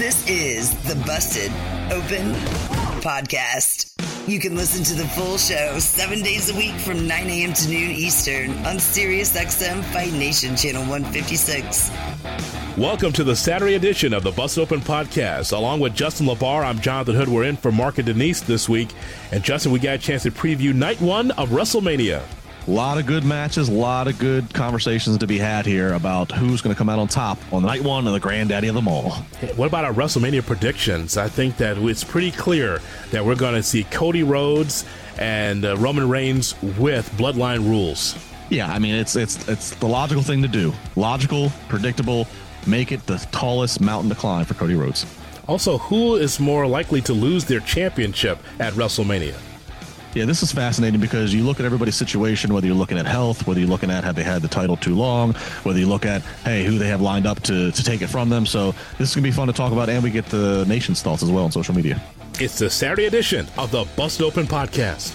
This is the Busted Open Podcast. You can listen to the full show 7 days a week from 9 a.m. to noon Eastern on SiriusXM Fight Nation Channel 156. Welcome to the Saturday edition of the Busted Open Podcast. Along with Justin LaBar, I'm Jonathan Hood. We're in for Mark and Denise this week. And Justin, we got a chance to preview night one of WrestleMania. A lot of good matches, a lot of good conversations to be had here about who's going to come out on top on night one of the granddaddy of them all. What about our WrestleMania predictions? I think that it's pretty clear that we're going to see Cody Rhodes and Roman Reigns with Bloodline rules. Yeah, I mean, it's the logical thing to do. Logical, predictable, make it the tallest mountain to climb for Cody Rhodes. Also, who is more likely to lose their championship at WrestleMania? Yeah, this is fascinating because you look at everybody's situation, whether you're looking at health, whether you're looking at have they had the title too long, whether you look at, hey, who they have lined up to take it from them. So this is going to be fun to talk about, and we get the nation's thoughts as well on social media. It's the Saturday edition of the Busted Open Podcast.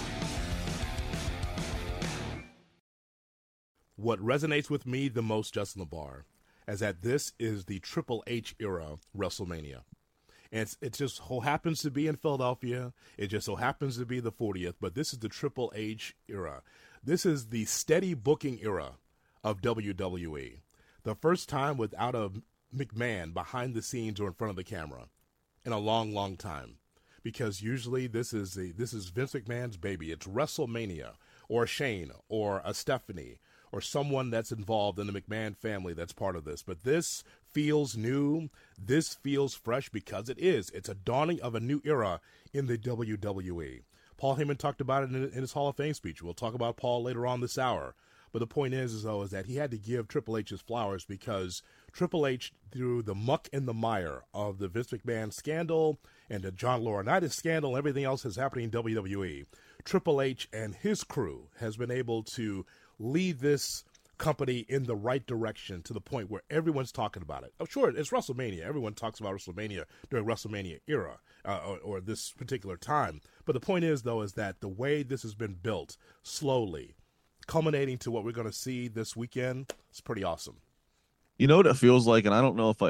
What resonates with me the most, Justin LaBar, is that this is the Triple H era WrestleMania. And it just so happens to be in Philadelphia. It just so happens to be the 40th. But this is the Triple H era. This is the steady booking era of WWE. The first time without a McMahon behind the scenes or in front of the camera in a long, long time. Because usually this is Vince McMahon's baby. It's WrestleMania or Shane or a Stephanie or someone that's involved in the McMahon family that's part of this. But this feels new. This feels fresh because it is. It's a dawning of a new era in the WWE. Paul Heyman talked about it in his Hall of Fame speech. We'll talk about Paul later on this hour. But the point is that he had to give Triple H his flowers because Triple H, through the muck and the mire of the Vince McMahon scandal and the John Laurinaitis scandal and everything else that's happening in WWE, Triple H and his crew has been able to lead this company in the right direction to the point where everyone's talking about it. Oh, sure, it's WrestleMania. Everyone talks about WrestleMania during WrestleMania era or this particular time. But the point is, though, is that the way this has been built slowly, culminating to what we're going to see this weekend, is pretty awesome. You know what it feels like, and I don't know if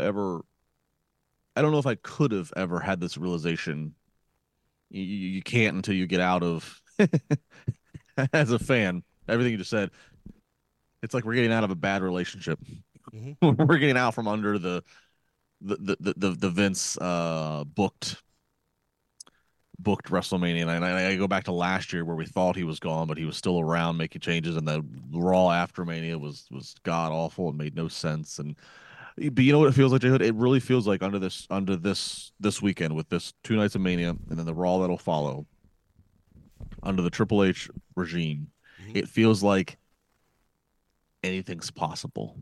I could have ever had this realization. You can't until you get out of, as a fan, everything you just said. It's like we're getting out of a bad relationship. Mm-hmm. We're getting out from under the Vince booked WrestleMania, and I go back to last year where we thought he was gone, but he was still around making changes, and the Raw after Mania was god awful and made no sense. But you know what it feels like, Jay Hood? It really feels like under this weekend with this 2 nights of Mania and then the Raw that'll follow under the Triple H regime, mm-hmm. It feels like anything's possible.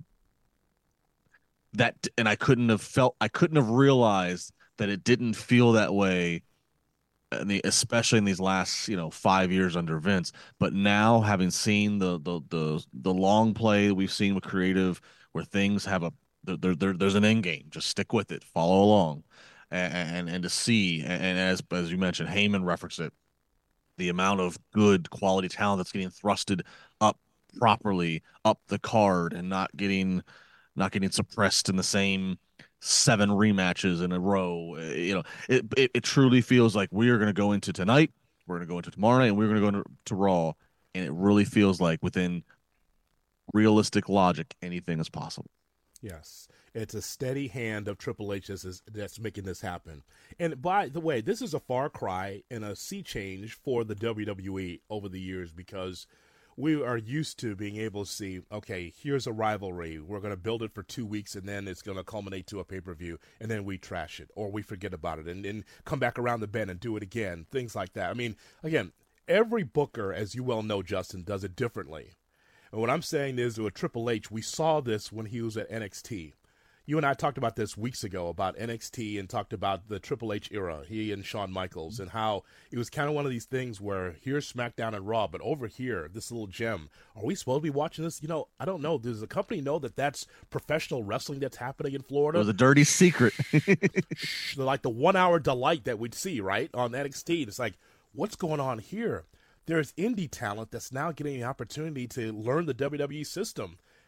And I couldn't have realized that it didn't feel that way, especially in these last 5 years under Vince. But now, having seen the long play we've seen with creative, where things have there's an end game, just stick with it, follow along, and to see, and as you mentioned, Heyman referenced it, the amount of good quality talent that's getting thrusted up properly up the card and not getting suppressed in the same 7 rematches in a row. It truly feels like we are going to go into tonight, we're going to go into tomorrow night, and we're going to go to Raw, and it really feels like within realistic logic, anything is possible. Yes. It's a steady hand of Triple H that's making this happen. And by the way, this is a far cry and a sea change for the WWE over the years, because we are used to being able to see, okay, here's a rivalry. We're going to build it for 2 weeks, and then it's going to culminate to a pay-per-view, and then we trash it, or we forget about it, and then come back around the bend and do it again, things like that. I mean, again, every booker, as you well know, Justin, does it differently. And what I'm saying is, with Triple H, we saw this when he was at NXT. You and I talked about this weeks ago about NXT and talked about the Triple H era, he and Shawn Michaels, and how it was kind of one of these things where here's SmackDown and Raw, but over here, this little gem, are we supposed to be watching this? I don't know. Does the company know that that's professional wrestling that's happening in Florida? It was a dirty secret. Like the 1 hour delight that we'd see, right, on NXT. It's like, what's going on here? There's indie talent that's now getting the opportunity to learn the WWE system.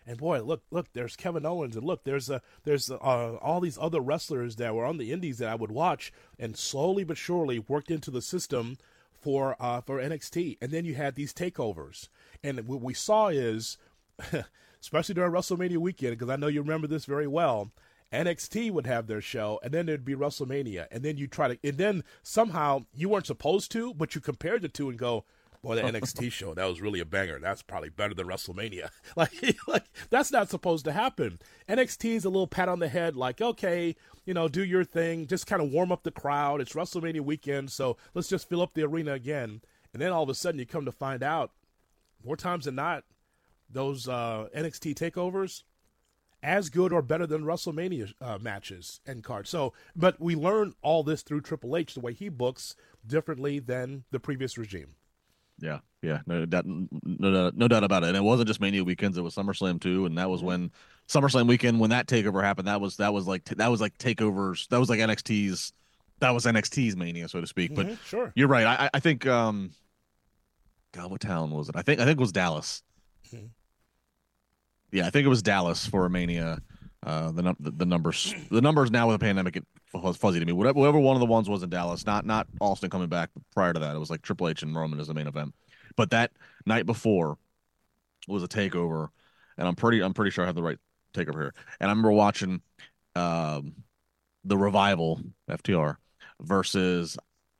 And boy, look, there's Kevin Owens, and look, there's all these other wrestlers that were on the indies that I would watch, and slowly but surely worked into the system for NXT. And then you had these takeovers, and what we saw is, especially during WrestleMania weekend, because I know you remember this very well, NXT would have their show, and then there'd be WrestleMania, and then and then somehow you weren't supposed to, but you compared the two and go, boy, the NXT show, that was really a banger. That's probably better than WrestleMania. Like that's not supposed to happen. NXT is a little pat on the head, like, okay, do your thing, just kind of warm up the crowd. It's WrestleMania weekend, so let's just fill up the arena again. And then all of a sudden you come to find out, more times than not, those NXT takeovers, as good or better than WrestleMania matches and cards. So, but we learn all this through Triple H, the way he books differently than the previous regime. Yeah, no doubt about it. And it wasn't just Mania weekends; it was SummerSlam too. And that was when SummerSlam weekend, when that takeover happened, that was like takeovers. That was like NXT's Mania, so to speak. But sure, you're right. I think, God, what town was it? I think it was Dallas. Mm-hmm. Yeah, I think it was Dallas for a Mania. The numbers now with the pandemic get fuzzy to me. Whatever one of the ones was in Dallas, not Austin coming back. Prior to that, it was like Triple H and Roman as the main event. But that night before was a takeover, and I'm pretty sure I have the right takeover here. And I remember watching the Revival FTR versus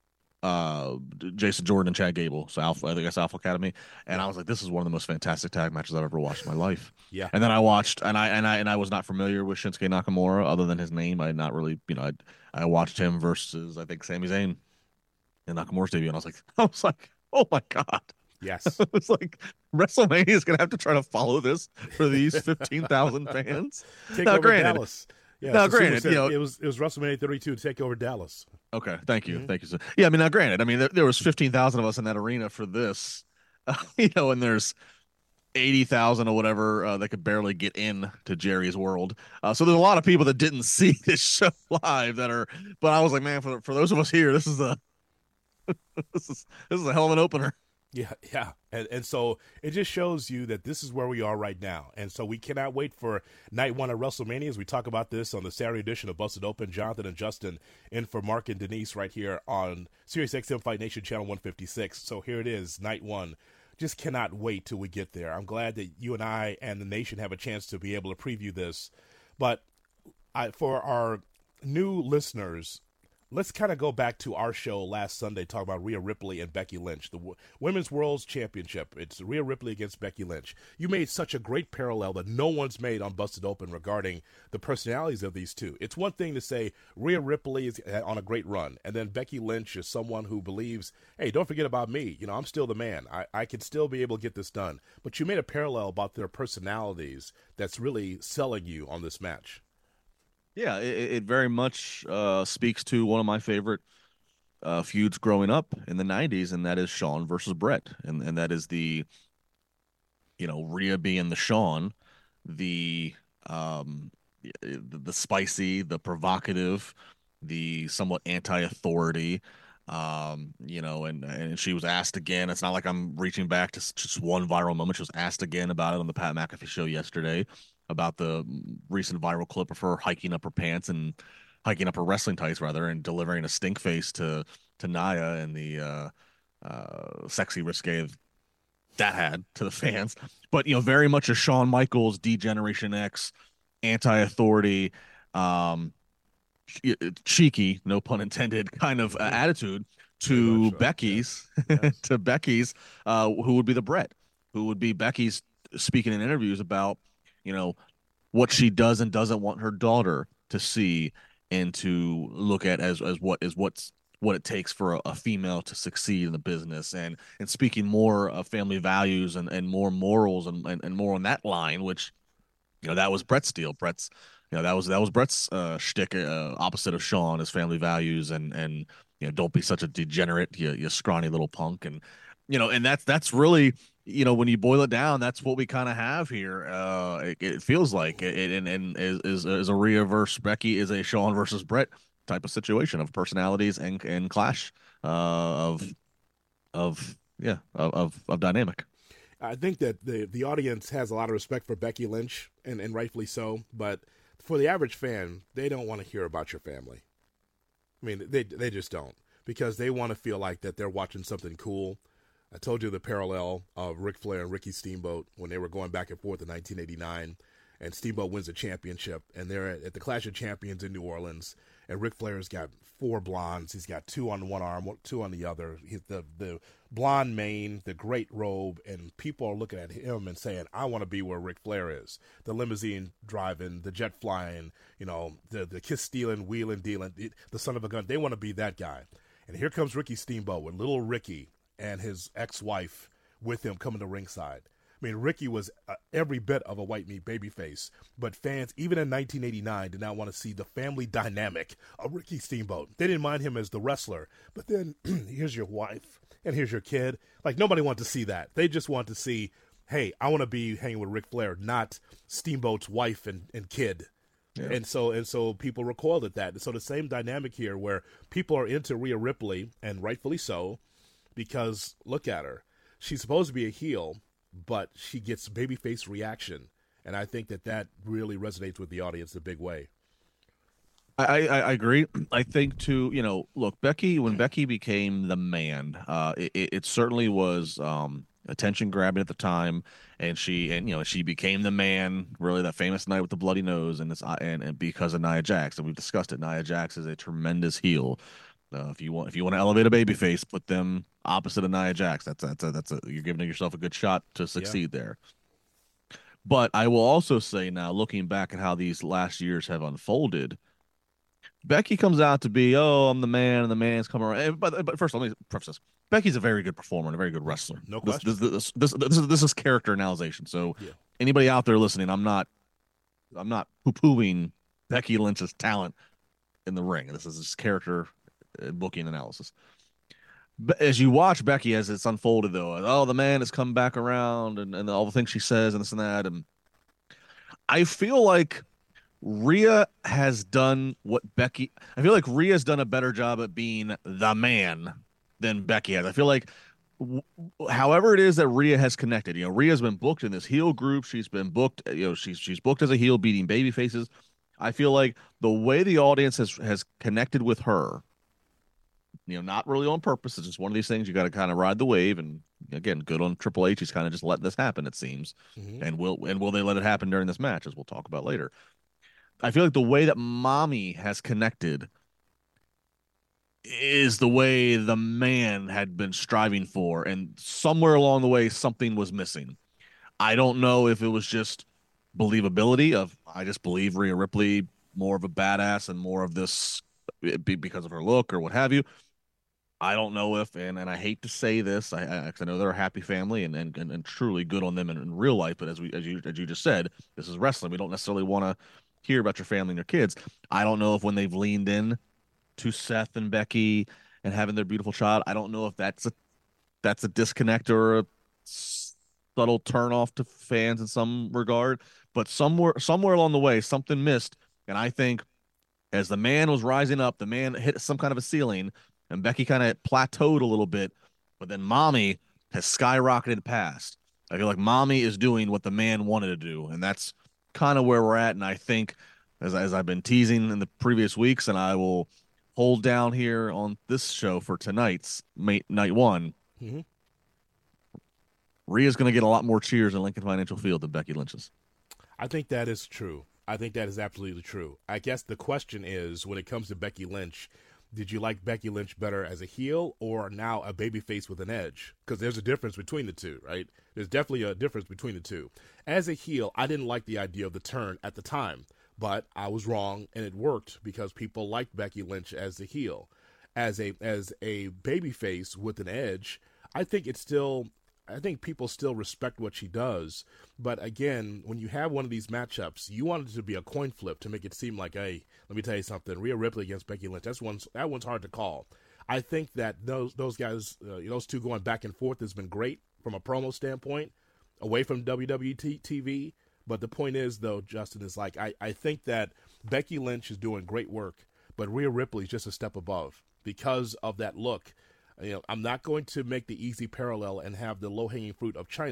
Jason Jordan and Chad Gable, so I think that's Alpha Academy, and I was like, this is one of the most fantastic tag matches I've ever watched in my life. Yeah. And then I watched, and I was not familiar with Shinsuke Nakamura other than his name. I had not really, I watched him versus, I think, Sami Zayn in Nakamura's debut, and I was like, oh my God. Yes. It's like WrestleMania is gonna have to try to follow this for these 15,000 fans. Take over Dallas. Yeah, now, granted, it was WrestleMania 32 to take over Dallas. Okay, thank you, thank you. So, yeah, I mean, now, granted, there was 15,000 of us in that arena for this, and there's 80,000 or whatever that could barely get in to Jerry's World. So there's a lot of people that didn't see this show live but I was like, man, for those of us here, this is a hell of an opener. Yeah. And so it just shows you that this is where we are right now. And so we cannot wait for night one of WrestleMania as we talk about this on the Saturday edition of Busted Open. Jonathan and Justin in for Mark and Denise right here on SiriusXM Fight Nation Channel 156. So here it is, night one. Just cannot wait till we get there. I'm glad that you and I and the nation have a chance to be able to preview this. But for our new listeners, let's kind of go back to our show last Sunday, talking about Rhea Ripley and Becky Lynch, the Women's World Championship. It's Rhea Ripley against Becky Lynch. You made such a great parallel that no one's made on Busted Open regarding the personalities of these two. It's one thing to say Rhea Ripley is on a great run, and then Becky Lynch is someone who believes, hey, don't forget about me. I'm still the man. I can still be able to get this done. But you made a parallel about their personalities that's really selling you on this match. Yeah, it very much speaks to one of my favorite feuds growing up in the 90s, and that is Shawn versus Brett. And that is the, Rhea being the Shawn, the spicy, the provocative, the somewhat anti-authority, and she was asked again. It's not like I'm reaching back to just one viral moment. She was asked again about it on the Pat McAfee show yesterday, about the recent viral clip of her hiking up her wrestling tights rather, and delivering a stink face to Nia, and the sexy risque that had to the fans. But very much a Shawn Michaels D-Generation X anti-authority, cheeky, no pun intended, kind of attitude to Becky's to Becky's who would be the Brett, who would be Becky's speaking in interviews about what she does and doesn't want her daughter to see and to look at as what it takes for a female to succeed in the business, and speaking more of family values and more morals and more on that line, which that was Brett's deal. That was Brett's shtick, opposite of Shawn, his family values and don't be such a degenerate, you scrawny little punk, and that's really, when you boil it down, that's what we kind of have here. It feels like it, and is a Rhea versus Becky is a Shawn versus Brett type of situation of personalities and clash of dynamic. I think that the audience has a lot of respect for Becky Lynch, and rightfully so. But for the average fan, they don't want to hear about your family. I mean, they just don't, because they want to feel like that they're watching something cool. I told you the parallel of Ric Flair and Ricky Steamboat when they were going back and forth in 1989, and Steamboat wins the championship, and they're at the Clash of Champions in New Orleans, and Ric Flair's got 4 blondes. He's got 2 on one arm, 2 on the other. He's the blonde mane, the great robe, and people are looking at him and saying, I want to be where Ric Flair is. The limousine driving, the jet flying, the kiss stealing, wheeling, dealing, the son of a gun. They want to be that guy. And here comes Ricky Steamboat with little Ricky and his ex-wife with him coming to ringside. I mean, Ricky was every bit of a white meat babyface, but fans, even in 1989, did not want to see the family dynamic of Ricky Steamboat. They didn't mind him as the wrestler, but then here's your wife and here's your kid. Like, nobody wanted to see that. They just want to see, hey, I want to be hanging with Ric Flair, not Steamboat's wife and kid. Yeah. And so people recoiled at that. And so the same dynamic here, where people are into Rhea Ripley, and rightfully so, because look at her. She's supposed to be a heel, but she gets babyface reaction. And I think that really resonates with the audience in a big way. I agree. I think too, look, when Becky became the man, it certainly was attention grabbing at the time, and she became the man, really, that famous night with the bloody nose, and because of Nia Jax, and we've discussed it. Nia Jax is a tremendous heel. If you want to elevate a babyface, put them opposite of Nia Jax. You're giving yourself a good shot to succeed there. But I will also say now, looking back at how these last years have unfolded, Becky comes out to be, I'm the man, and the man's coming around. But first, let me preface this. Becky's a very good performer and a very good wrestler. No question. This is character analyzation. So anybody out there listening, I'm not poo-pooing Becky Lynch's talent in the ring. This is just character booking analysis. But as you watch Becky as it's unfolded, though, the man has come back around, and all the things she says and this and that, and I feel like Rhea has done Rhea's done a better job at being the man than Becky has. I feel like however it is that Rhea has connected, Rhea's been booked in this heel group. She's been booked, she's booked as a heel beating baby faces. I feel like the way the audience has connected with her, not really on purpose. It's just one of these things you got to kind of ride the wave. And again, good on Triple H. He's kind of just letting this happen, it seems. Mm-hmm. And will they let it happen during this match, as we'll talk about later. I feel like the way that Mommy has connected is the way the man had been striving for. And somewhere along the way, something was missing. I don't know if it was just believability I just believe Rhea Ripley more of a badass and more of this because of her look or what have you. I don't know if, and I hate to say this, I know they're a happy family and truly good on them in real life. But as you just said, this is wrestling. We don't necessarily want to hear about your family and your kids. I don't know if when they've leaned in to Seth and Becky and having their beautiful child, I don't know if that's a disconnect or a subtle turnoff to fans in some regard. But somewhere along the way, something missed, and I think as the man was rising up, the man hit some kind of a ceiling, and Becky kind of plateaued a little bit, but then Mommy has skyrocketed past. I feel like Mommy is doing what the man wanted to do, and that's kind of where we're at. And I think, as I've been teasing in the previous weeks, and I will hold down here on this show for tonight's night one, mm-hmm. Rhea's going to get a lot more cheers in Lincoln Financial Field than Becky Lynch's. I think that is true. I think that is absolutely true. I guess the question is, when it comes to Becky Lynch, did you like Becky Lynch better as a heel or now a babyface with an edge? Because there's a difference between the two, right? There's definitely a difference between the two. As a heel, I didn't like the idea of the turn at the time, but I was wrong, and it worked because people liked Becky Lynch as a heel. As a babyface with an edge, I think people still respect what she does. But again, when you have one of these matchups, you want it to be a coin flip to make it seem like, hey, let me tell you something, Rhea Ripley against Becky Lynch, that one's hard to call. I think that those guys, those two going back and forth has been great from a promo standpoint, away from WWE TV. But the point is, though, Justin, is like, I think that Becky Lynch is doing great work, but Rhea Ripley is just a step above because of that look. I'm not going to make the easy parallel and have the low-hanging fruit of China,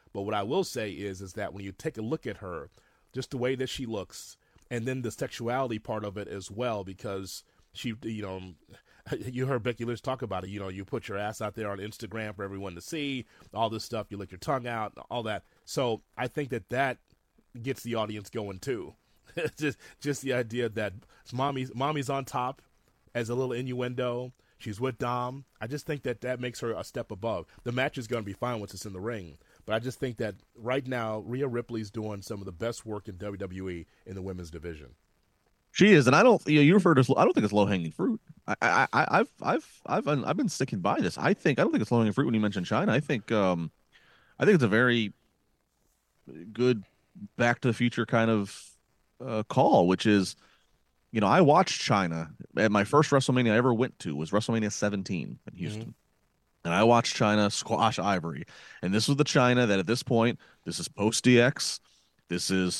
But what I will say is that when you take a look at her, just the way that she looks, and then the sexuality part of it as well, because she, you heard Becky Lynch talk about it. You put your ass out there on Instagram for everyone to see, all this stuff. You lick your tongue out, all that. So I think that gets the audience going too. just the idea that mommy's on top as a little innuendo. She's with Dom. I just think that makes her a step above. The match is going to be fine once it's in the ring. But I just think that right now, Rhea Ripley's doing some of the best work in WWE in the women's division. She is, and I don't. You refer to. I don't think it's low hanging fruit. I've been sticking by this. I don't think it's low hanging fruit when you mention China. I think it's a very good Back to the Future kind of call, which is, I watched China at my first WrestleMania I ever went to was WrestleMania 17 in Houston. Mm-hmm. And I watched China squash Ivory. And this was the China that at this point, this is post DX. She's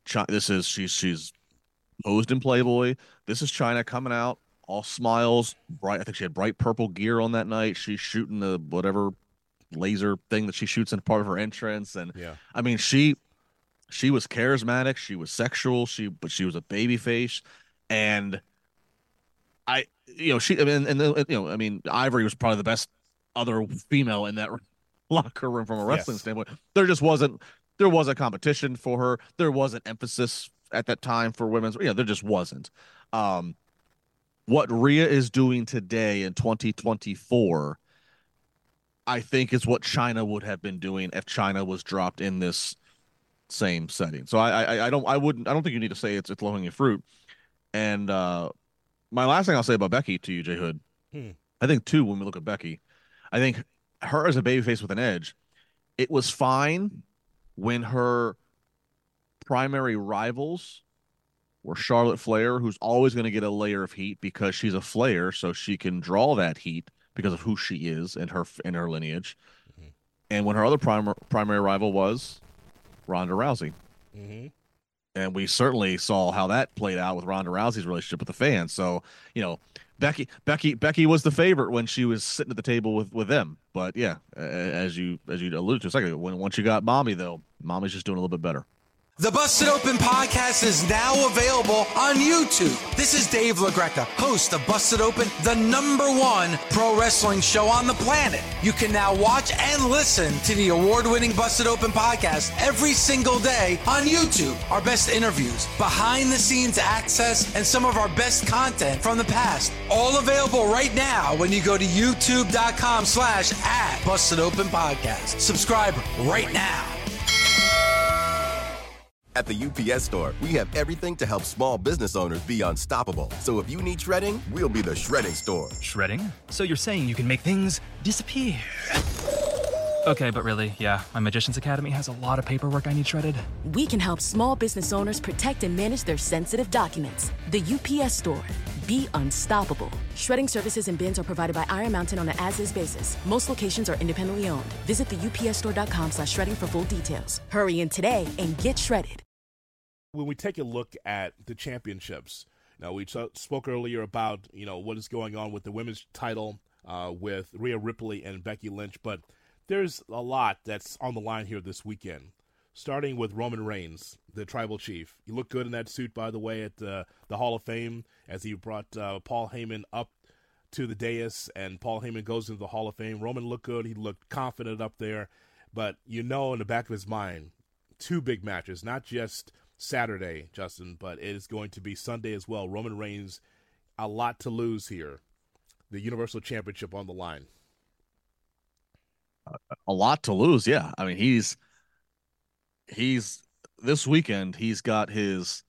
posed in Playboy. This is China coming out, all smiles, bright. I think she had bright purple gear on that night. She's shooting the whatever laser thing that she shoots in part of her entrance. And yeah. I mean, she was charismatic. She was sexual. But she was a baby face. And Ivory was probably the best other female in that locker room from a wrestling standpoint. There was a competition for her. There was an emphasis at that time for women's. There just wasn't. What Rhea is doing today in 2024, I think is what China would have been doing if China was dropped in this same setting. So I don't think you need to say it's low hanging fruit. And my last thing I'll say about Becky to you, Jay Hood, I think too, when we look at Becky, I think her as a babyface with an edge, it was fine when her primary rivals were Charlotte Flair, who's always going to get a layer of heat because she's a Flair, so she can draw that heat because of who she is and her lineage. Mm-hmm. And when her other primary rival was Ronda Rousey. Mm-hmm. And we certainly saw how that played out with Ronda Rousey's relationship with the fans. So, Becky was the favorite when she was sitting at the table with them. But yeah, as you alluded to a second ago, once you got Mommy, though, Mommy's just doing a little bit better. The Busted Open podcast is now available on YouTube. This is Dave LaGreca, host of Busted Open, the #1 pro wrestling show on the planet. You can now watch and listen to the award-winning Busted Open podcast every single day on YouTube. Our best interviews, behind-the-scenes access, and some of our best content from the past. All available right now when you go to youtube.com/@BustedOpenPodcast. Subscribe right now. At the UPS Store, we have everything to help small business owners be unstoppable. So if you need shredding, we'll be the shredding store. Shredding? So you're saying you can make things disappear? Okay, but really, yeah, my Magician's Academy has a lot of paperwork I need shredded. We can help small business owners protect and manage their sensitive documents. The UPS Store. Be unstoppable. Shredding services and bins are provided by Iron Mountain on an as-is basis. Most locations are independently owned. Visit the upsstore.com/shredding for full details. Hurry in today and get shredded. When we take a look at the championships, now we spoke earlier about what is going on with the women's title with Rhea Ripley and Becky Lynch, but there's a lot that's on the line here this weekend. Starting with Roman Reigns, the Tribal Chief. He looked good in that suit, by the way, at the Hall of Fame as he brought Paul Heyman up to the dais, and Paul Heyman goes into the Hall of Fame. Roman looked good. He looked confident up there. But in the back of his mind, 2 big matches, not just Saturday, Justin, but it is going to be Sunday as well. Roman Reigns, a lot to lose here. The Universal Championship on the line. A lot to lose, yeah. I mean, he's this weekend, he's got his,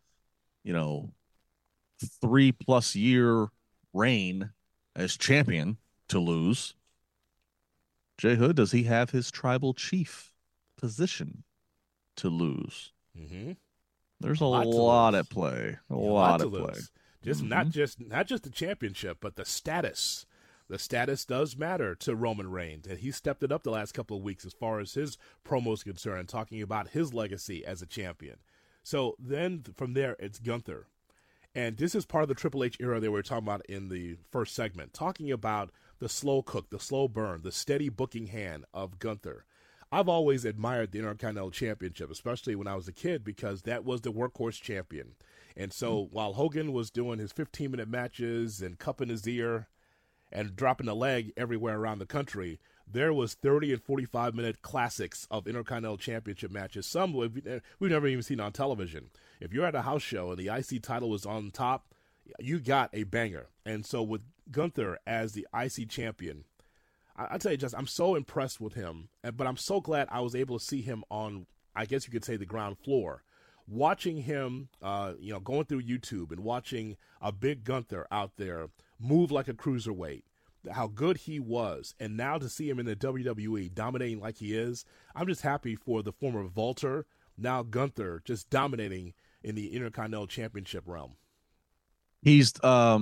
3+ year reign as champion to lose. Jay Hood, does he have his Tribal Chief position to lose? Mm-hmm. There's a lot at play. A lot at play. Just not just the championship, but the status. The status does matter to Roman Reigns, and he stepped it up the last couple of weeks as far as his promo is concerned, talking about his legacy as a champion. So then from there, it's Gunther. And this is part of the Triple H era that we were talking about in the first segment, talking about the slow cook, the slow burn, the steady booking hand of Gunther. I've always admired the Intercontinental Championship, especially when I was a kid, because that was the workhorse champion. And so while Hogan was doing his 15-minute matches and cupping his ear and dropping a leg everywhere around the country, there was 30 and 45-minute classics of Intercontinental Championship matches, some we've never even seen on television. If you're at a house show and the IC title was on top, you got a banger. And so with Gunther as the IC champion, I tell you, just I'm so impressed with him, but I'm so glad I was able to see him on, I guess you could say, the ground floor. Watching him, going through YouTube and watching a big Gunther out there move like a cruiserweight, how good he was, and now to see him in the WWE dominating like he is, I'm just happy for the former Walter, now Gunther, just dominating in the Intercontinental Championship realm. He's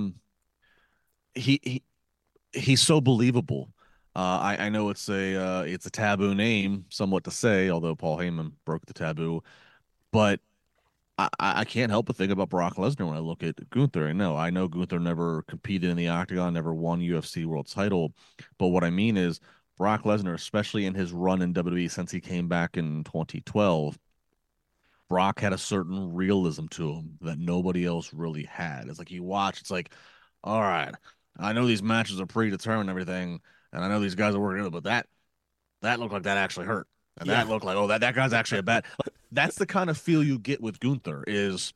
he's so believable. I know it's a taboo name, somewhat to say, although Paul Heyman broke the taboo, but I can't help but think about Brock Lesnar when I look at Gunther. And no, I know Gunther never competed in the Octagon, never won UFC World Title, but what I mean is Brock Lesnar, especially in his run in WWE since he came back in 2012, Brock had a certain realism to him that nobody else really had. It's like you watch, it's like, all right, I know these matches are predetermined and everything, and I know these guys are working it, but that looked like that actually hurt. And that looked like, oh, that guy's actually a bad. That's the kind of feel you get with Gunther is,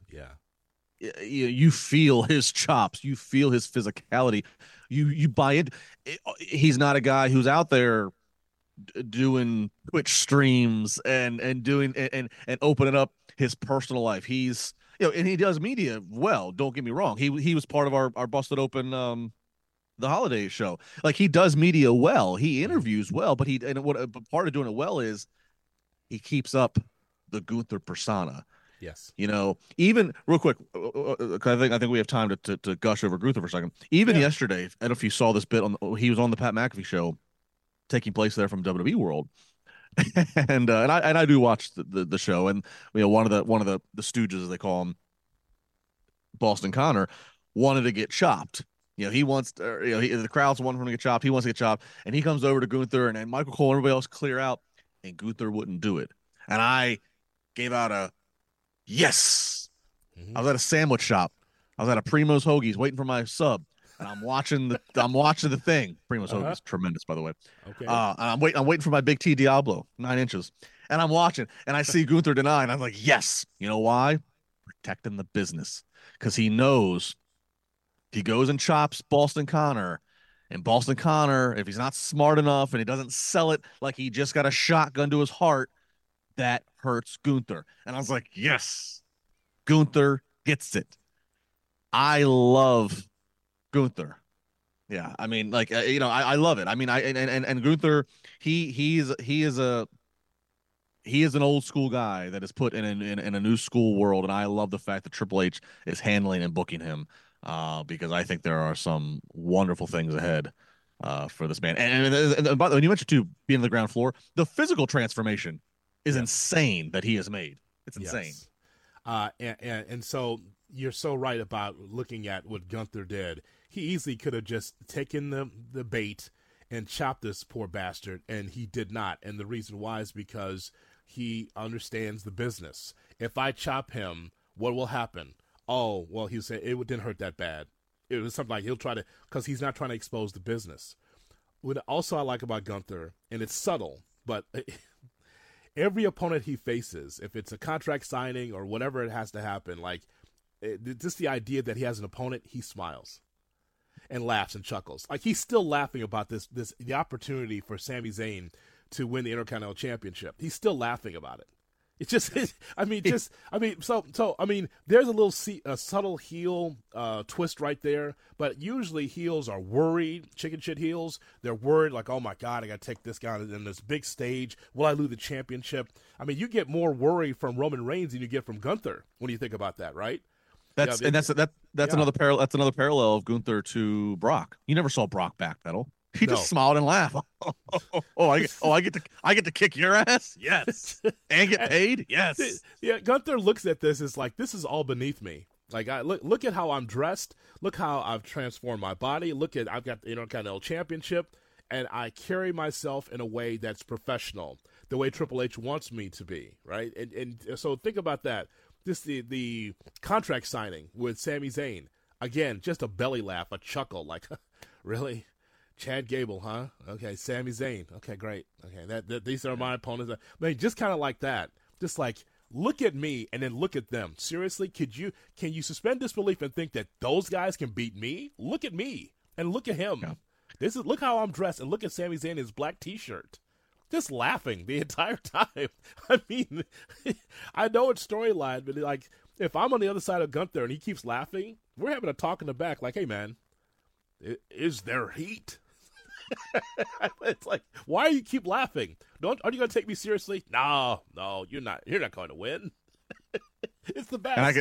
you feel his chops, you feel his physicality, you buy it. He's not a guy who's out there doing Twitch streams and doing and opening up his personal life. He's, and he does media well. Don't get me wrong. He was part of our Busted Open the holiday show. Like, he does media well. He interviews well, but part of doing it well is he keeps up the Gunther persona. Yes. Even real quick, I think we have time to gush over Gunther for a second. Even yesterday, I don't know if you saw this bit he was on the Pat McAfee show, taking place there from WWE World. and I do watch the show, and one of the stooges, as they call him, Boston Connor, wanted to get chopped. He wants the crowd's wanting him to get chopped. He wants to get chopped, and he comes over to Gunther, and Michael Cole and everybody else clear out, and Gunther wouldn't do it. And I gave out a yes. I was at a sandwich shop. I was at a Primo's Hoagies waiting for my sub, and I'm watching the thing. Primo's Hoagies, tremendous, by the way. Okay. I'm waiting for my Big T Diablo, 9 inches, and I'm watching, and I see Gunther deny, and I'm like, yes. You know why? Protecting the business, because he knows he goes and chops Boston Connor, and Boston Connor, if he's not smart enough and he doesn't sell it like he just got a shotgun to his heart, that hurts Gunther. And I was like, yes, Gunther gets it. I love Gunther. Yeah, I mean, like, I love it. I mean, and Gunther, he is an old school guy that is put in a new school world, and I love the fact that Triple H is handling and booking him. Because I think there are some wonderful things ahead for this man. And by the way, when you mentioned too, being on the ground floor, the physical transformation is insane that he has made. It's insane. Yes. And so you're so right about looking at what Gunther did. He easily could have just taken the bait and chopped this poor bastard, and he did not. And the reason why is because he understands the business. If I chop him, what will happen? Oh, well, he said it didn't hurt that bad. It was something like he'll try to, because he's not trying to expose the business. What also I like about Gunther, and it's subtle, but every opponent he faces, if it's a contract signing or whatever it has to happen, just the idea that he has an opponent, he smiles and laughs and chuckles. Like, he's still laughing about the opportunity for Sami Zayn to win the Intercontinental Championship. He's still laughing about it. It's just, there's a little subtle heel twist right there, but usually heels are worried, chicken shit heels. They're worried, like, oh my God, I got to take this guy on this big stage. Will I lose the championship? I mean, you get more worry from Roman Reigns than you get from Gunther when you think about that, right? That's another parallel. That's another parallel of Gunther to Brock. You never saw Brock backpedal. He just smiled and laughed. I get to kick your ass? Yes. And get paid? Yes. Yeah, Gunther looks at this as like, this is all beneath me. Like, look at how I'm dressed. Look how I've transformed my body. I've got the Intercontinental Championship, and I carry myself in a way that's professional. the way Triple H wants me to be, right? And so think about that. This the contract signing with Sami Zayn. Again, just a belly laugh, a chuckle, like, really? Chad Gable, huh? Okay, Sami Zayn. Okay, great. Okay, these are my opponents. I mean, just kind of like that. Just like, look at me and then look at them. Seriously, can you suspend disbelief and think that those guys can beat me? Look at me and look at him. Yeah. Look how I'm dressed, and look at Sami Zayn in his black T-shirt. Just laughing the entire time. I mean, I know it's storyline, but like, if I'm on the other side of Gunther and he keeps laughing, we're having a talk in the back like, hey, man, is there heat? It's like, why do you keep laughing? Are you going to take me seriously? No, you're not. You're not going to win. It's the best.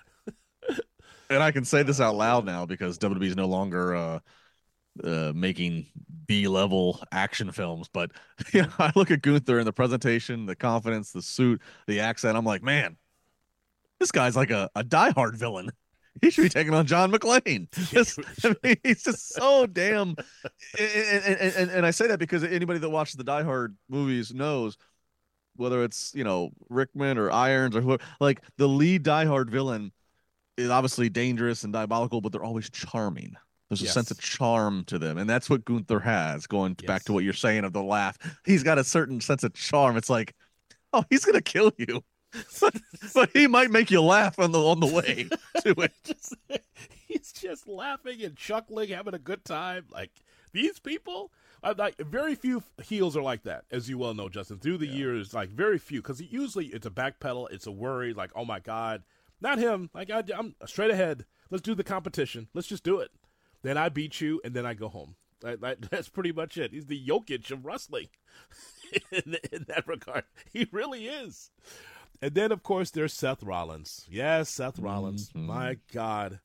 And I can say this out loud now because WWE is no longer making B-level action films. But I look at Gunther and the presentation, the confidence, the suit, the accent. I'm like, man, this guy's like a diehard villain. He should be taking on John McClane. He's just so damn. And I say that because anybody that watches the Die Hard movies knows, whether it's Rickman or Irons or whoever, like the lead Die Hard villain is obviously dangerous and diabolical, but they're always charming. There's a sense of charm to them, and that's what Gunther has. Going back to what you're saying of the laugh, he's got a certain sense of charm. It's like, oh, he's gonna kill you. But he might make you laugh on the way to it. He's just laughing and chuckling, having a good time. Like, these people, like, very few heels are like that, as you well know, Justin. Through the years, like, very few, because usually it's a backpedal, it's a worry, like, oh my God, not him. Like, I'm straight ahead. Let's do the competition. Let's just do it. Then I beat you, and then I go home. That's pretty much it. He's the Jokic of wrestling in that regard. He really is. And then, of course, there's Seth Rollins. Yes, Seth Rollins. Mm-hmm. My God.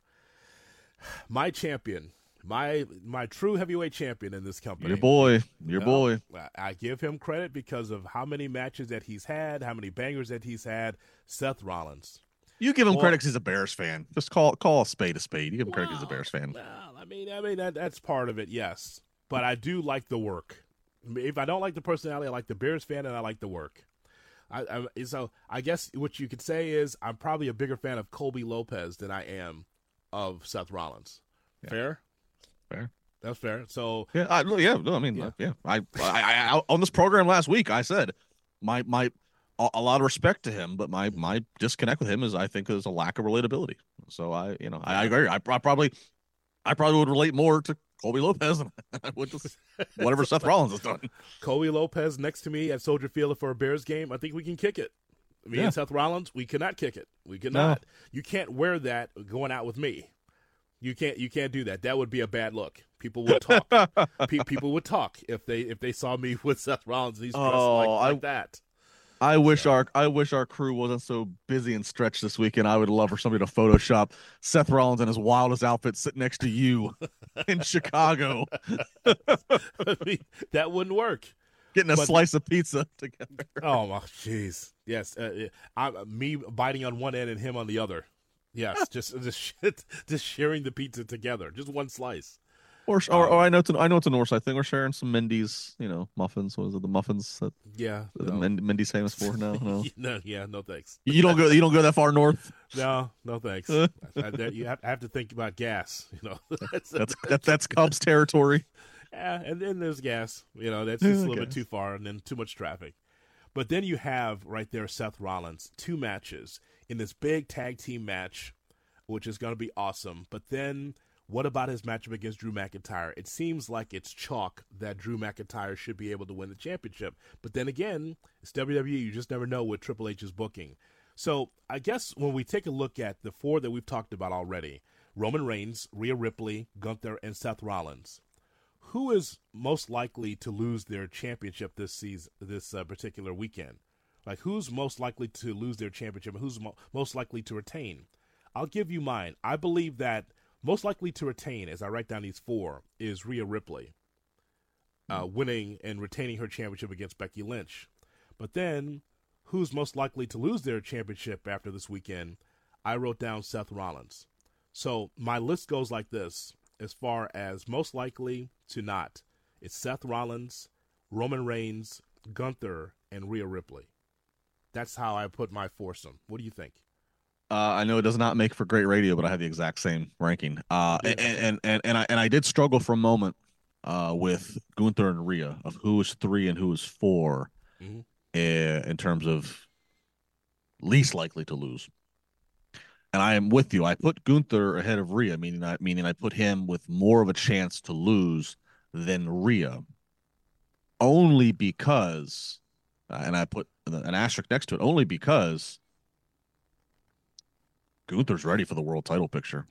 My champion. My true heavyweight champion in this company. Your boy. I give him credit because of how many matches that he's had, how many bangers that he's had. Seth Rollins. You give him credit because he's a Bears fan. Just call a spade a spade. You give him credit because he's a Bears fan. Well, I mean that's part of it, yes. But I do like the work. If I don't like the personality, I like the Bears fan and I like the work. So I guess what you could say is I'm probably a bigger fan of Colby Lopez than I am of Seth Rollins. Yeah. Fair? That's fair. So I on this program last week I said my a lot of respect to him, but my disconnect with him is I think there's a lack of relatability. So I agree. I probably would relate more to Colby Lopez than I would to whatever Seth Rollins has done. Colby Lopez next to me at Soldier Field for a Bears game. I think we can kick it. Me and Seth Rollins, we cannot kick it. We cannot. No. You can't wear that going out with me. You can't do that. That would be a bad look. People would talk. People would talk if they saw me with Seth Rollins and he's dressed like that. I wish our crew wasn't so busy and stretched this weekend. I would love for somebody to Photoshop Seth Rollins in his wildest outfit sitting next to you in Chicago. I mean, that wouldn't work. Getting a slice of pizza together. Oh, jeez. Yes. Me biting on one end and him on the other. Yes. just sharing the pizza together. Just one slice. Or I know it's a Northside thing. We're sharing some Mendy's, muffins. What is it? The muffins that Mendy's famous for? No. No thanks. You don't go that far north. No thanks. You have to think about gas. That's Cubs territory. Yeah, and then there's gas. That's just a little bit too far, and then too much traffic. But then you have right there Seth Rollins, 2 matches in this big tag team match, which is going to be awesome. But then, what about his matchup against Drew McIntyre? It seems like it's chalk that Drew McIntyre should be able to win the championship. But then again, it's WWE. You just never know with Triple H's booking. So I guess when we take a look at the 4 that we've talked about already, Roman Reigns, Rhea Ripley, Gunther, and Seth Rollins, who is most likely to lose their championship this particular weekend? Like, who's most likely to lose their championship and who's most likely to retain? I'll give you mine. I believe that most likely to retain, as I write down these 4, is Rhea Ripley, winning and retaining her championship against Becky Lynch. But then, who's most likely to lose their championship after this weekend? I wrote down Seth Rollins. So my list goes like this, as far as most likely to not. It's Seth Rollins, Roman Reigns, Gunther, and Rhea Ripley. That's how I put my foursome. What do you think? I know it does not make for great radio, but I have the exact same ranking. And I did struggle for a moment with Gunther and Rhea of who is 3 and who is 4 in terms of least likely to lose. And I am with you. I put Gunther ahead of Rhea, meaning I put him with more of a chance to lose than Rhea, only because, and I put an asterisk next to it, only because Gunther's ready for the world title picture.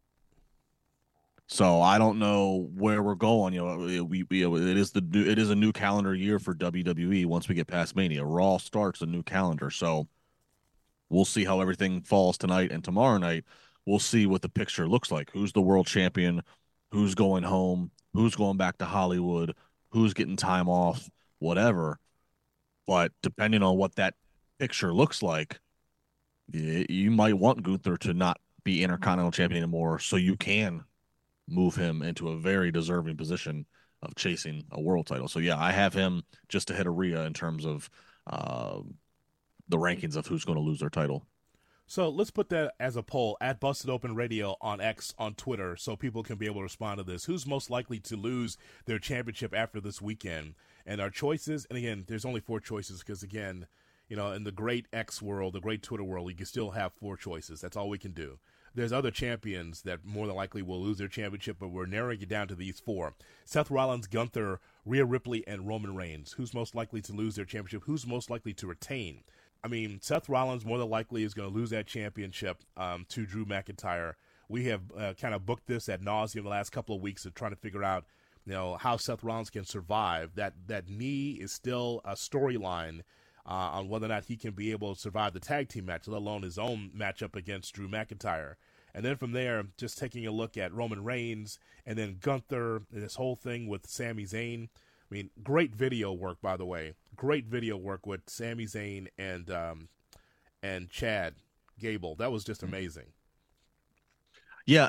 So I don't know where we're going. It is a new calendar year for WWE. Once we get past Mania, Raw starts a new calendar. So we'll see how everything falls tonight and tomorrow night. We'll see what the picture looks like. Who's the world champion? Who's going home? Who's going back to Hollywood? Who's getting time off? Whatever. But depending on what that picture looks like, you might want Gunther to not be Intercontinental Champion anymore, so you can move him into a very deserving position of chasing a world title. So yeah, I have him just ahead of Rhea in terms of the rankings of who's going to lose their title. So let's put that as a poll at Busted Open Radio on X, on Twitter, so people can be able to respond to this. Who's most likely to lose their championship after this weekend? And our choices, and again, there's only 4 choices because, again, in the great X world, the great Twitter world, you can still have 4 choices. That's all we can do. There's other champions that more than likely will lose their championship, but we're narrowing it down to these 4. Seth Rollins, Gunther, Rhea Ripley, and Roman Reigns. Who's most likely to lose their championship? Who's most likely to retain? I mean, Seth Rollins more than likely is going to lose that championship to Drew McIntyre. We have kind of booked this ad nauseum the last couple of weeks of trying to figure out, how Seth Rollins can survive. That knee is still a storyline on whether or not he can be able to survive the tag team match, let alone his own matchup against Drew McIntyre. And then from there, just taking a look at Roman Reigns and then Gunther and this whole thing with Sami Zayn. I mean, great video work, by the way. Great video work with Sami Zayn and Chad Gable. That was just amazing. Yeah,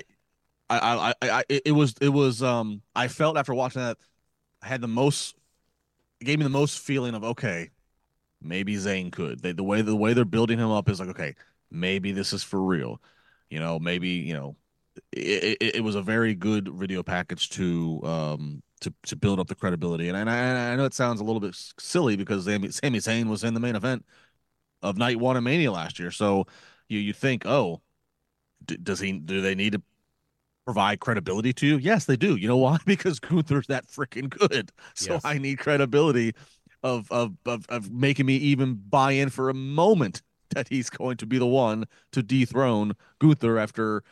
it was. I felt after watching that, it gave me the most feeling of, okay, maybe Zayn could. The way they're building him up is like, okay, maybe this is for real. Maybe it was a very good video package to build up the credibility. And I know it sounds a little bit silly because Sami Zayn was in the main event of Night 1 of Mania last year. So you think, oh, do they need to provide credibility to you? Yes, they do. You know why? Because Gunther's that freaking good. So yes. I need credibility of making me even buy in for a moment that he's going to be the one to dethrone Gunther after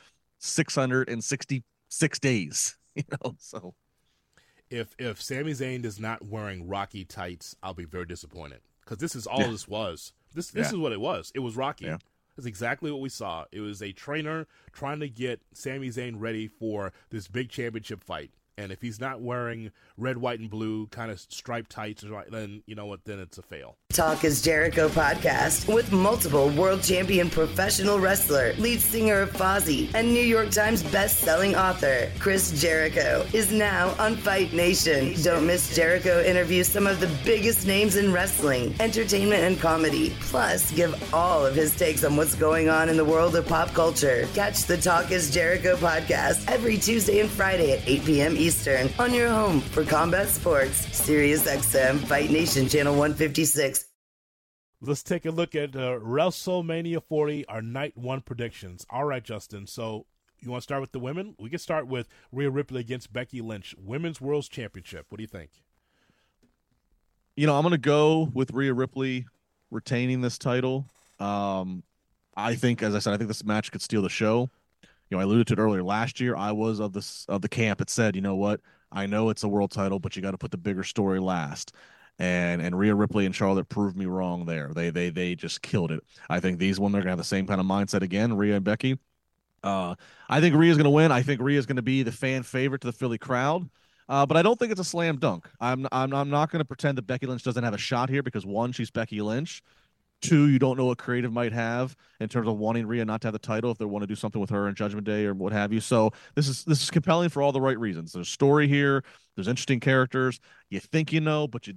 666 days. So if Sami Zayn is not wearing Rocky tights, I'll be very disappointed because this is all this was. This is what it was. It was Rocky. Yeah. That's exactly what we saw. It was a trainer trying to get Sami Zayn ready for this big championship fight. And if he's not wearing red, white, and blue kind of striped tights, then you know what? Then it's a fail. Talk is Jericho podcast with multiple world champion professional wrestler, lead singer of Fozzy, and New York Times best-selling author Chris Jericho is now on Fight Nation. Don't miss Jericho interview some of the biggest names in wrestling, entertainment, and comedy. Plus, give all of his takes on what's going on in the world of pop culture. Catch the Talk is Jericho podcast every Tuesday and Friday at 8 p.m. Eastern on your home for combat sports, Sirius XM Fight Nation Channel 156. Let's take a look at WrestleMania 40, our Night 1 predictions. All right, Justin. So you want to start with the women? We can start with Rhea Ripley against Becky Lynch, Women's World Championship. What do you think? I'm going to go with Rhea Ripley retaining this title. I think, as I said, this match could steal the show. I alluded to it earlier. Last year, I was of the camp that said, you know what? I know it's a world title, but you got to put the bigger story last. And Rhea Ripley and Charlotte proved me wrong there. They just killed it. I think these women are gonna have the same kind of mindset again, Rhea and Becky. I think Rhea's gonna win. I think Rhea's gonna be the fan favorite to the Philly crowd. But I don't think it's a slam dunk. I'm not gonna pretend that Becky Lynch doesn't have a shot here because 1, she's Becky Lynch. 2, you don't know what creative might have in terms of wanting Rhea not to have the title if they want to do something with her in Judgment Day or what have you. So this is compelling for all the right reasons. There's story here. There's interesting characters. You think but you don't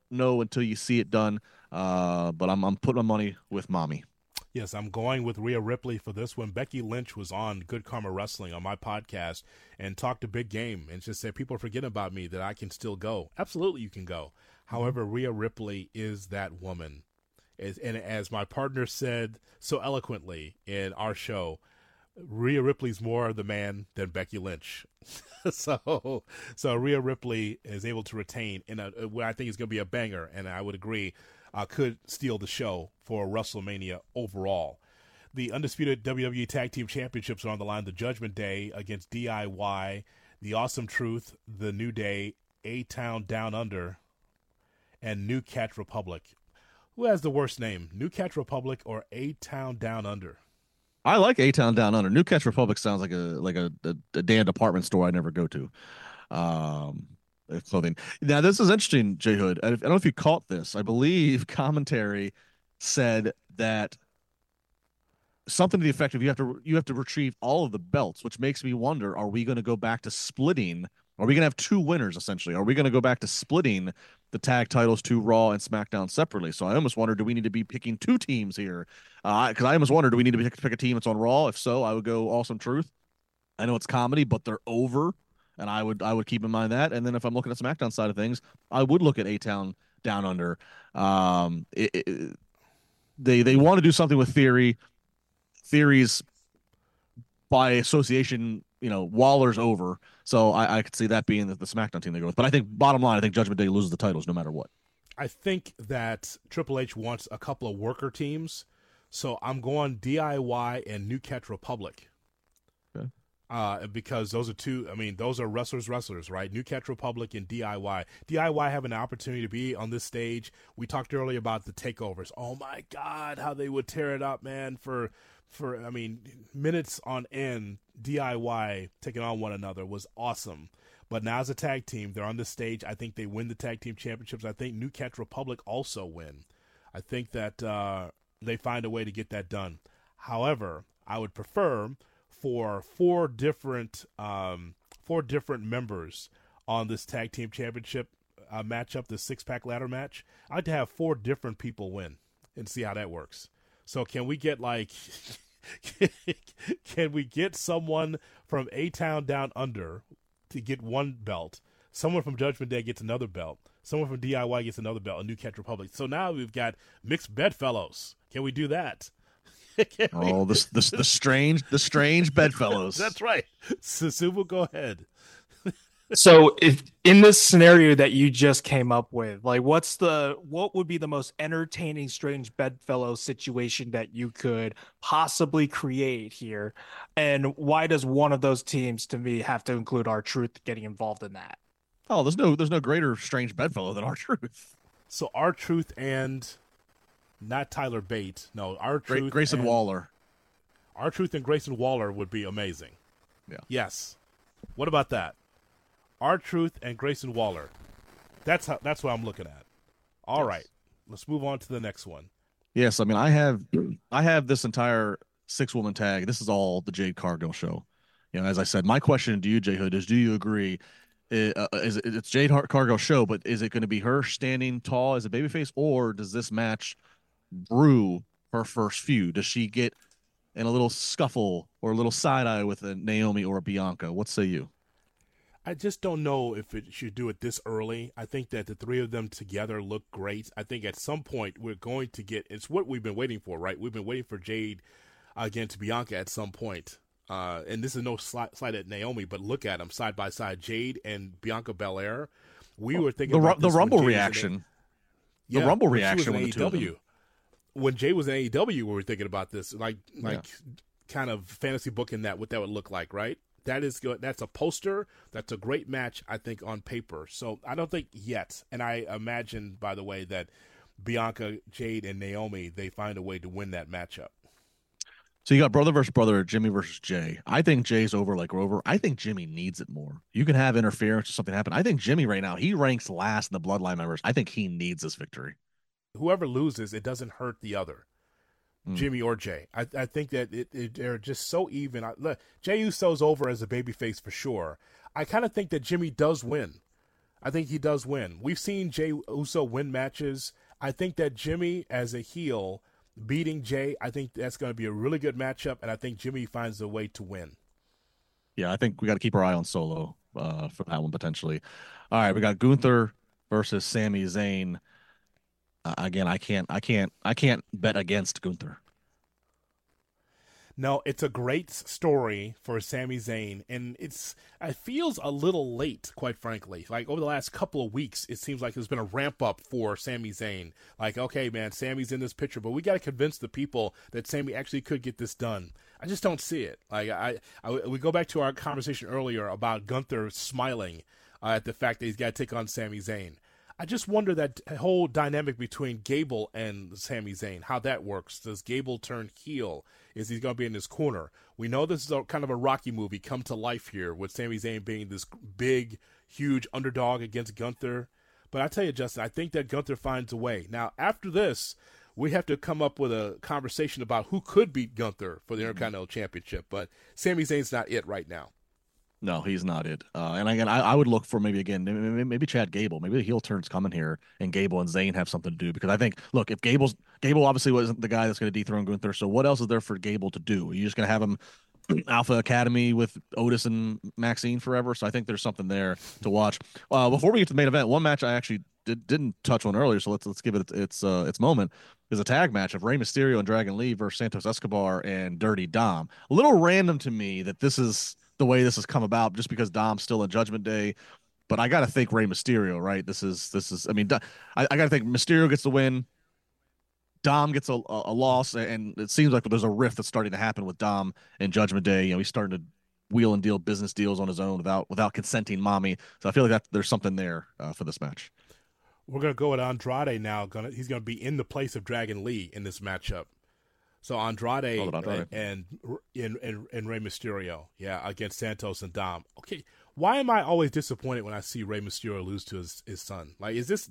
know until you see it done. But I'm putting my money with Mommy. Yes, I'm going with Rhea Ripley for this one. Becky Lynch was on Good Karma Wrestling on my podcast and talked a big game and just said, people are forgetting about me, that I can still go. Absolutely, you can go. However, Rhea Ripley is that woman. And as my partner said so eloquently in our show, Rhea Ripley's more the man than Becky Lynch. so Rhea Ripley is able to retain in what I think is going to be a banger, and I would agree, could steal the show for WrestleMania overall. The undisputed WWE Tag Team Championships are on the line. The Judgment Day against DIY, The Awesome Truth, The New Day, A-Town Down Under, and New Catch Republic. Who has the worst name, New Catch Republic or A-Town Down Under? I like A-Town Down Under. New Catch Republic sounds like a damn department store I never go to. Clothing. Now, this is interesting, J Hood. I don't know if you caught this. I believe commentary said that something to the effect of you have to retrieve all of the belts, which makes me wonder: are we going to go back to splitting? Are we going to have two winners essentially? Are we going to go back to splitting the tag titles to Raw and SmackDown separately? So I almost wonder: do we need to be picking two teams here? Because I almost wonder: do we need to pick a team that's on Raw? If so, I would go Awesome Truth. I know it's comedy, but they're over. And I would keep in mind that. And then if I'm looking at SmackDown side of things, I would look at A-Town Down Under. They want to do something with theories by association. Waller's over, so I could see that being the SmackDown team they go with. But I think bottom line, I think Judgment Day loses the titles no matter what. I think that Triple H wants a couple of worker teams, so I'm going DIY and New Catch Republic. Okay. Because those are two, those are wrestlers, right? New Catch Republic and DIY. DIY have an opportunity to be on this stage. We talked earlier about the takeovers. Oh my God, how they would tear it up, man, for minutes on end. DIY taking on one another was awesome. But now as a tag team, they're on the stage. I think they win the tag team championships. I think New Catch Republic also win. I think that they find a way to get that done. However, I would prefer for four different members on this tag team championship matchup, the 6-pack ladder match. I'd like to have 4 different people win and see how that works. So can we get can we get someone from A-Town Down Under to get one belt? Someone from Judgment Day gets another belt. Someone from DIY gets another belt, a New Catch Republic. So now we've got mixed bedfellows. Can we do that? The strange bedfellows. That's right. Susumu, go ahead. So if in this scenario that you just came up with, like what would be the most entertaining strange bedfellow situation that you could possibly create here? And why does one of those teams to me have to include R-Truth getting involved in that? Oh, there's no greater strange bedfellow than R-Truth. So R-Truth and not Tyler Bate. No, R-Truth Grayson Waller. R-Truth and Grayson Waller would be amazing. Yeah. Yes. What about that? R-Truth and Grayson Waller. That's what I'm looking at. All right. Let's move on to the next one. Yes, I have this entire 6-woman tag. This is all the Jade Cargill show. As I said, my question to you, J Hood, is: do you agree? It's Jade Cargill show, but is it going to be her standing tall as a babyface, or does this match brew her first feud? Does she get in a little scuffle or a little side eye with a Naomi or a Bianca? What say you? I just don't know if it should do it this early. I think that the 3 of them together look great. I think at some point we're going to get, it's what we've been waiting for, right? We've been waiting for Jade against Bianca at some point. And this is no slight at Naomi, but look at them side by side, Jade and Bianca Belair. We were thinking about the Rumble reaction. The Rumble reaction when AEW. When Jade was in AEW, we were thinking about this, kind of fantasy booking what that would look like, right? That is good. That's a poster. That's a great match, I think, on paper. So I don't think yet. And I imagine, by the way, that Bianca, Jade, and Naomi, they find a way to win that matchup. So you got brother versus brother, Jimmy versus Jay. I think Jay's over like Rover. I think Jimmy needs it more. You can have interference or something happen. I think Jimmy right now, he ranks last in the Bloodline members. I think he needs this victory. Whoever loses, it doesn't hurt the other. Jimmy or Jay. I think that they're just so even. Jay Uso's over as a babyface for sure. I kind of think that Jimmy does win. I think he does win. We've seen Jey Uso win matches. I think that Jimmy, as a heel, beating Jey, I think that's going to be a really good matchup, and I think Jimmy finds a way to win. Yeah, I think we got to keep our eye on Solo for that one potentially. All right, we got Gunther versus Sami Zayn. Again, I can't bet against Gunther. No, it's a great story for Sami Zayn, and it feels a little late, quite frankly. Like, over the last couple of weeks, it seems like there's been a ramp-up for Sami Zayn. Like, okay, man, Sami's in this picture, but we got to convince the people that Sami actually could get this done. I just don't see it. Like, we go back to our conversation earlier about Gunther smiling at the fact that he's got to take on Sami Zayn. I just wonder that whole dynamic between Gable and Sami Zayn, how that works. Does Gable turn heel? Is he going to be in his corner? We know this is kind of a Rocky movie come to life here, with Sami Zayn being this big, huge underdog against Gunther. But I tell you, Justin, I think that Gunther finds a way. Now, after this, we have to come up with a conversation about who could beat Gunther for the Intercontinental Championship. But Sami Zayn's not it right now. No, he's not it. And again, I would look for maybe Chad Gable. Maybe the heel turn's coming here, and Gable and Zayn have something to do. Because I think, look, if Gable obviously wasn't the guy that's going to dethrone Gunther, so what else is there for Gable to do? Are you just going to have him Alpha Academy with Otis and Maxine forever? So I think there's something there to watch. Before we get to the main event, one match I actually didn't touch on earlier, so let's give it its moment. Is a tag match of Rey Mysterio and Dragon Lee versus Santos Escobar and Dirty Dom. A little random to me that this is the way this has come about, just because Dom's still in Judgment Day. But I got to think Rey Mysterio, right? This is. I mean, I got to think Mysterio gets the win. Dom gets a loss, and it seems like there's a rift that's starting to happen with Dom in Judgment Day. You know, he's starting to wheel and deal business deals on his own without consenting mommy. So I feel like there's something there for this match. We're going to go with Andrade now. He's going to be in the place of Dragon Lee in this matchup. So Andrade and Rey Mysterio, against Santos and Dom. Okay, why am I always disappointed when I see Rey Mysterio lose to his son? Like, this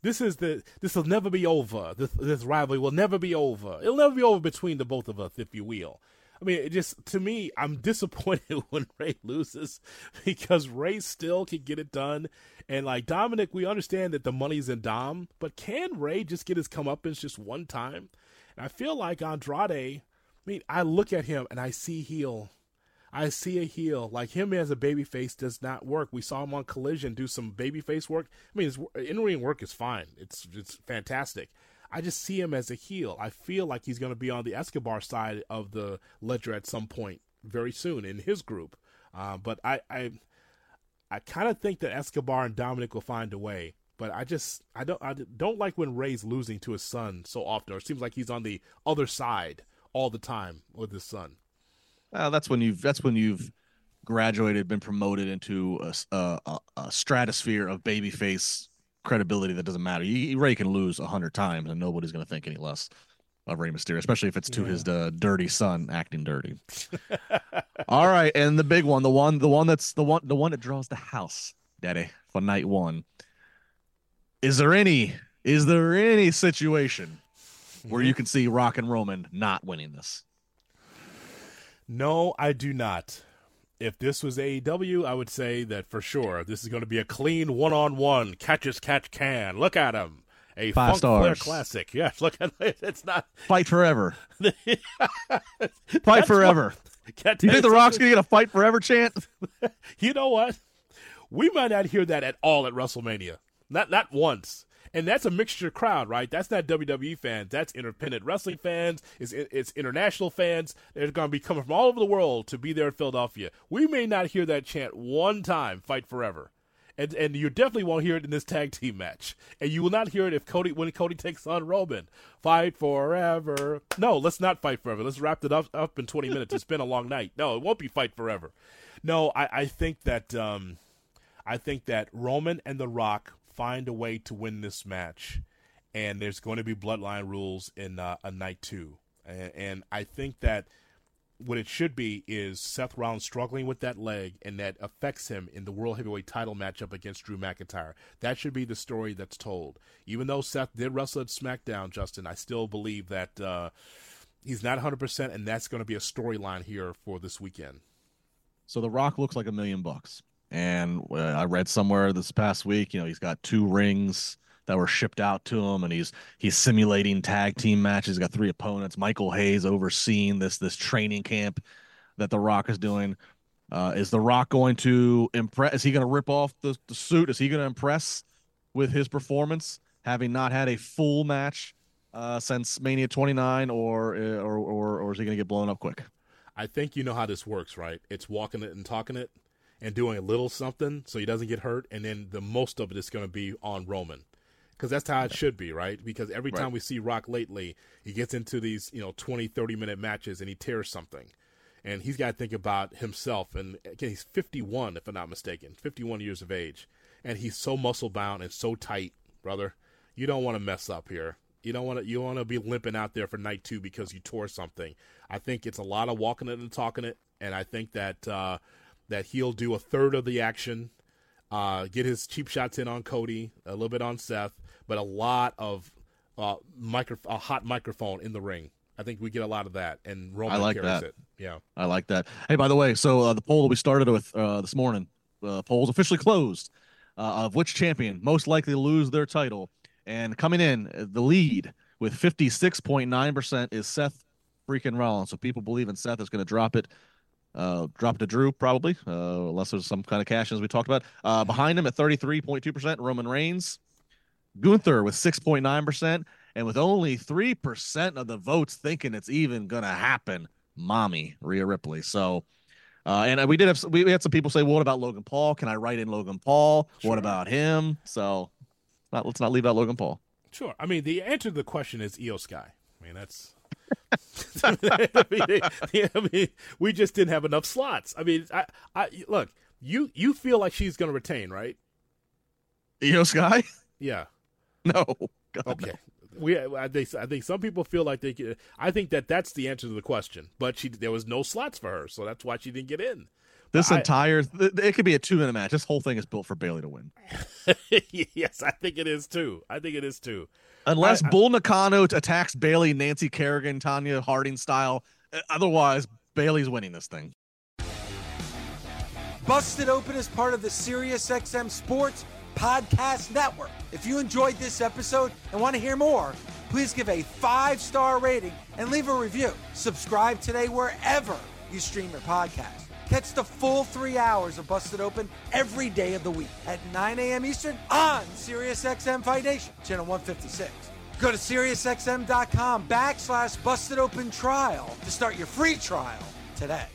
will never be over. This rivalry will never be over. It'll never be over between the both of us, if you will. I mean, to me, I'm disappointed when Rey loses, because Rey still can get it done. And like Dominic, we understand that the money's in Dom, but can Rey just get his comeuppance just one time? And I feel like Andrade, I look at him and I see heel. I see a heel. Like, him as a babyface does not work. We saw him on Collision do some babyface work. I mean, his in-ring work is fine. It's fantastic. I just see him as a heel. I feel like he's going to be on the Escobar side of the ledger at some point very soon in his group. But I kind of think that Escobar and Dominic will find a way. But I don't like when Rey's losing to his son so often, or it seems like he's on the other side all the time with his son. Well, that's when you've graduated, been promoted into a stratosphere of babyface credibility that doesn't matter. Rey can lose 100 times, and nobody's going to think any less of Rey Mysterio, especially if it's to his dirty son acting dirty. All right, and the big one, the one that draws the house, Daddy, for night one. Is there any situation where you can see Rock and Roman not winning this? No, I do not. If this was AEW, I would say that for sure this is going to be a clean one-on-one, catch as catch can. Look at him. A 5 Funk stars. Flair classic. Yes, look at it. It's not. Fight forever. Fight forever. You think The Rock's going to get a fight forever chant? You know what? We might not hear that at all at WrestleMania. Not once. And that's a mixture crowd, right? That's not WWE fans. That's independent wrestling fans. It's international fans. They're going to be coming from all over the world to be there in Philadelphia. We may not hear that chant one time, fight forever. And you definitely won't hear it in this tag team match. And you will not hear it when Cody takes on Roman. Fight forever. No, let's not fight forever. Let's wrap it up in 20 minutes. It's been a long night. No, it won't be fight forever. No, I think that Roman and The Rock find a way to win this match, and there's going to be bloodline rules in a night 2. And I think that what it should be is Seth Rollins struggling with that leg, and that affects him in the World Heavyweight title matchup against Drew McIntyre. That should be the story that's told. Even though Seth did wrestle at SmackDown, Justin, I still believe that he's not 100%, and that's going to be a storyline here for this weekend. So The Rock looks like $1 million. And I read somewhere this past week, he's got 2 rings that were shipped out to him, and he's simulating tag team matches. He's got 3 opponents. Michael Hayes overseeing this training camp that The Rock is doing. Is The Rock going to impress? Is he going to rip off the suit? Is he going to impress with his performance, having not had a full match since Mania 29, or is he going to get blown up quick? I think you know how this works, right? It's walking it and talking it and doing a little something so he doesn't get hurt, and then the most of it is going to be on Roman. Because that's how it should be, right? Because every time we see Rock lately, he gets into these 20, 30-minute matches and he tears something. And he's got to think about himself. And again, he's 51, if I'm not mistaken, 51 years of age. And he's so muscle-bound and so tight, brother. You don't want to mess up here. You want to be limping out there for night 2 because you tore something. I think it's a lot of walking it and talking it. And I think that that he'll do a third of the action, get his cheap shots in on Cody, a little bit on Seth, but a lot of a hot microphone in the ring. I think we get a lot of that, and Roman carries it. Yeah, I like that. Hey, by the way, so the poll that we started with this morning, poll's officially closed, of which champion most likely to lose their title. And coming in, the lead with 56.9% is Seth freaking Rollins. So people believe in Seth is going to drop it to Drew, probably, unless there's some kind of cash, as we talked about. Behind him at 33.2%, Roman Reigns. Gunther with 6.9%, and with only 3% of the votes thinking it's even going to happen, Mommy Rhea Ripley. So, and we had some people say, well, what about Logan Paul? Can I write in Logan Paul? Sure. What about him? So let's not leave out Logan Paul. Sure. I mean, the answer to the question is Io Sky. I mean, that's we just didn't have enough slots. I mean, I look, you feel like she's going to retain, right? Io Sky? Yeah. No. God, okay. No. I think some people feel like they can. I think that's the answer to the question. But there was no slots for her, so that's why she didn't get in. It could be a 2-minute match. This whole thing is built for Bayley to win. Yes, I think it is too. Unless Bull Nakano attacks Bayley, Nancy Kerrigan, Tanya Harding style. Otherwise, Bayley's winning this thing. Busted Open is part of the SiriusXM Sports Podcast Network. If you enjoyed this episode and want to hear more, please give a 5-star rating and leave a review. Subscribe today wherever you stream your podcast. Catch the full 3 hours of Busted Open every day of the week at 9 a.m. Eastern on SiriusXM Fight Nation, channel 156. Go to SiriusXM.com/Busted Open Trial to start your free trial today.